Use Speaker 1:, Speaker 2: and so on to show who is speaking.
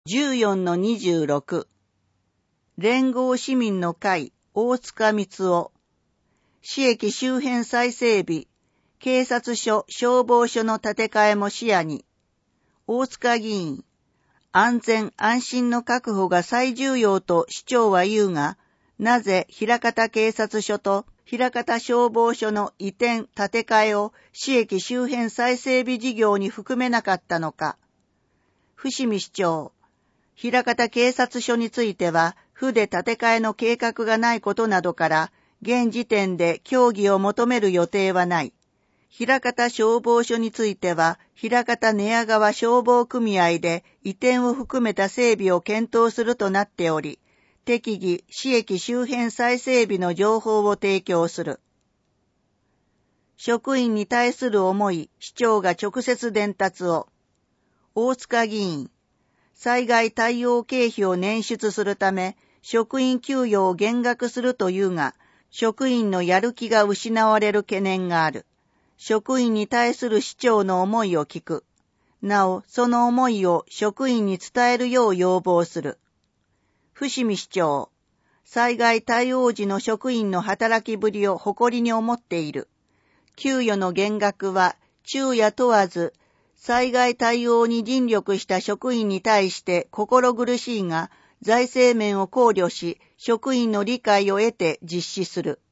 Speaker 1: 14-26連合市民の会大塚光雄市駅周辺再整備警察署消防署の建て替えも視野に大塚議員安全安心の確保が最重要と市長は言うがなぜ枚方警察署と枚方消防署の移転建て替えを市駅周辺再整備事業に含めなかったのか伏見市長枚方警察署については、府で建て替えの計画がないことなどから、現時点で協議を求める予定はない。枚方消防署については、枚方寝屋川消防組合で移転を含めた整備を検討するとなっており、適宜市駅周辺再整備の情報を提供する。職員に対する思い、市長が直接伝達を。大塚議員。災害対応経費を捻出するため、職員給与を減額するというが、職員のやる気が失われる懸念がある。職員に対する市長の思いを聞く。なお、その思いを職員に伝えるよう要望する。伏見市長、災害対応時の職員の働きぶりを誇りに思っている。給与の減額は昼夜問わず、災害対応に尽力した職員に対して心苦しいが、財政面を考慮し、職員の理解を得て実施する。